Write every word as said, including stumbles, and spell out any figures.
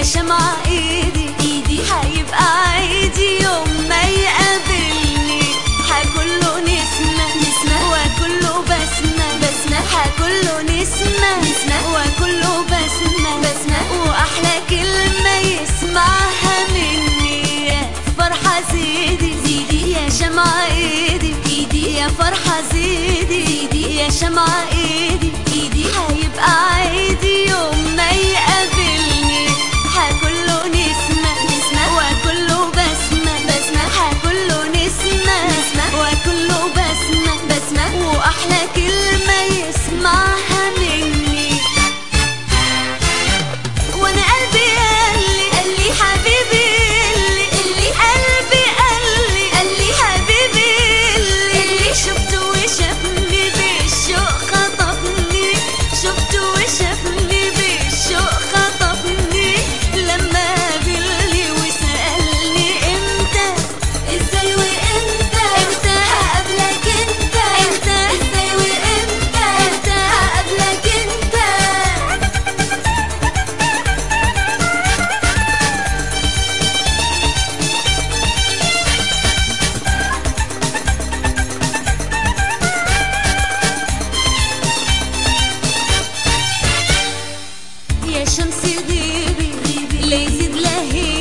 شمعة ايدي ايدي هيبقى عيدي يوم ما يقابلني، هكله نسمة نسمة وكله بسمة بسمة، هكله نسمة نسمة وكله بسمة بسمة، وأحلى كلمة يسمعها مني يا فرحة زيدي زيدي يا شمعة ايدي ايدي يا فرحة زيدي زيدي يا شمعة ايدي ايدي هيبقى عيدي يوم ما يقابلني، هكله نسمة نسمة وكله بسمة بسمة، هكله نسمة نسمة وكله بسمة بسمة، وأحلى كلمة يسمعها مني. وانا قلبي قالي قالي حبيبي اللي اللي قلبي قالي قالي حبيبي اللي اللي شفته وشافني بالشوق خطفني، شفته وشافني بالشوق خطفني، لما قابلني وسألني امتى ازاي وامتى امتى هقابلك انت امتى ازاي وامتى امتى هقابلك انت. يا شمس غيبي لا يزيد لهيبي